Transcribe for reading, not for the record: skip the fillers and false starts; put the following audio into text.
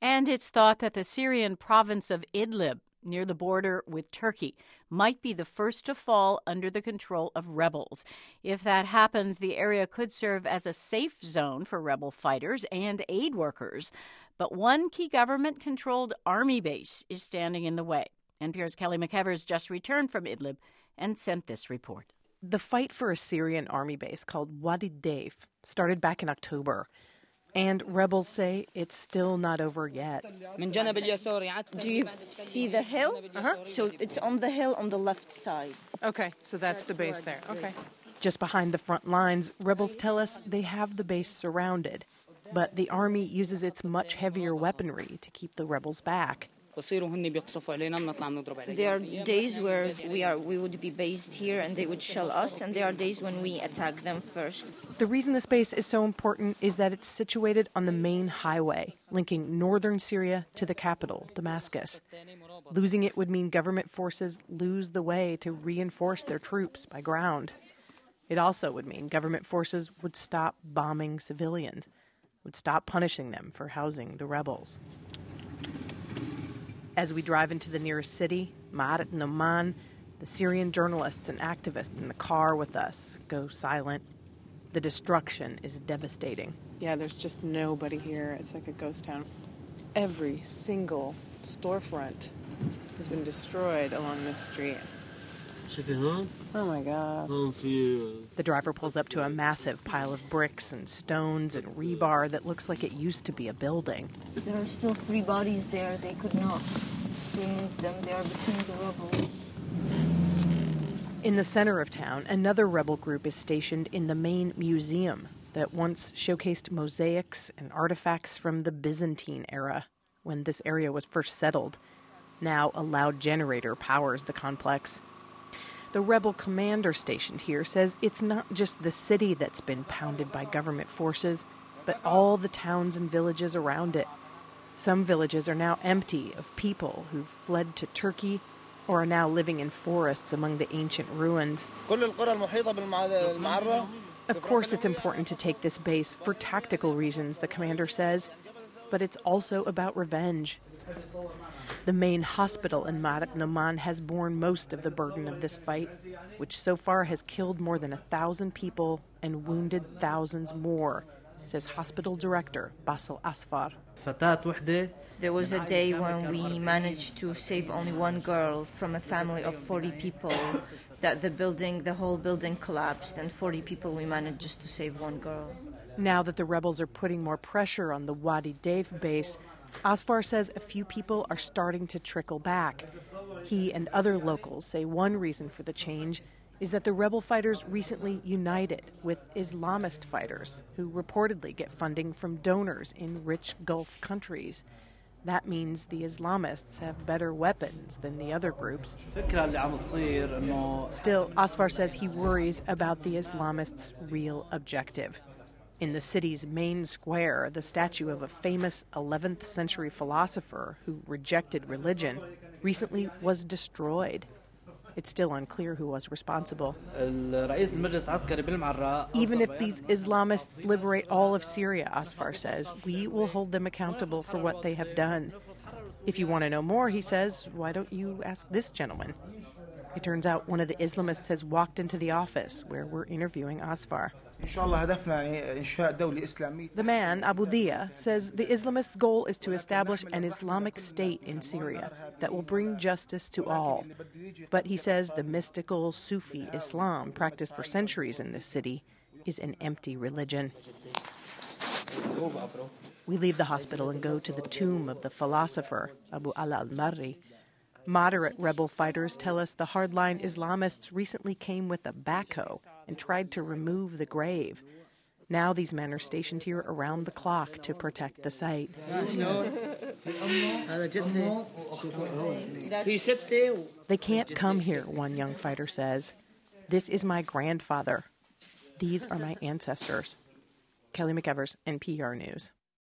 And it's thought that the Syrian province of Idlib, near the border with Turkey, might be the first to fall under the control of rebels. If that happens, the area could serve as a safe zone for rebel fighters and aid workers. But one key government-controlled army base is standing in the way. NPR's Kelly McEvers just returned from Idlib and sent this report. The fight for a Syrian army base called Wadi Deif started back in October. And rebels say it's still not over yet. Do you see the hill? So it's on the hill on the left side. Okay, so that's the base there. Okay. Just behind the front lines, rebels tell us they have the base surrounded. But the army uses its much heavier weaponry to keep the rebels back. There are days where we would be based here and they would shell us, and there are days when we attack them first. The reason this base is so important is that it's situated on the main highway linking northern Syria to the capital, Damascus. Losing it would mean government forces lose the way to reinforce their troops by ground. It also would mean government forces would stop bombing civilians, would stop punishing them for housing the rebels. As we drive into the nearest city, Ma'arat Numan, the Syrian journalists and activists in the car with us go silent. The destruction is devastating. Yeah, there's just nobody here. It's like a ghost town. Every single storefront has been destroyed along this street. Oh, my God. The driver pulls up to a massive pile of bricks and stones and rebar that looks like it used to be a building. There are still 3 bodies there. They could not remove them. They are between the rubble. In the center of town, another rebel group is stationed in the main museum that once showcased mosaics and artifacts from the Byzantine era, when this area was first settled. Now a loud generator powers the complex. The rebel commander stationed here says it's not just the city that's been pounded by government forces, but all the towns and villages around it. Some villages are now empty of people who've fled to Turkey or are now living in forests among the ancient ruins. Of course, it's important to take this base for tactical reasons, the commander says, but it's also about revenge. The main hospital in Ma'arat Numan has borne most of the burden of this fight, which so far has killed more than 1,000 people and wounded thousands more, says hospital director Bassel Asfar. There was a day when we managed to save only one girl from a family of 40 people, that the whole building collapsed, and 40 people we managed just to save one girl. Now that the rebels are putting more pressure on the Wadi Deif base, Asfar says a few people are starting to trickle back. He and other locals say one reason for the change is that the rebel fighters recently united with Islamist fighters who reportedly get funding from donors in rich Gulf countries. That means the Islamists have better weapons than the other groups. Still, Asfar says he worries about the Islamists' real objective. In the city's main square, the statue of a famous 11th century philosopher who rejected religion recently was destroyed. It's still unclear who was responsible. Even if these Islamists liberate all of Syria, Asfar says, we will hold them accountable for what they have done. If you want to know more, he says, why don't you ask this gentleman? It turns out one of the Islamists has walked into the office where we're interviewing Asfar. The man, Abu Dia, says the Islamists' goal is to establish an Islamic state in Syria that will bring justice to all. But he says the mystical Sufi Islam practiced for centuries in this city is an empty religion. We leave the hospital and go to the tomb of the philosopher, Abu Ala al-Marri. Moderate rebel fighters tell us the hardline Islamists recently came with a backhoe and tried to remove the grave. Now these men are stationed here around the clock to protect the site. They can't come here, one young fighter says. This is my grandfather. These are my ancestors. Kelly McEvers, NPR News.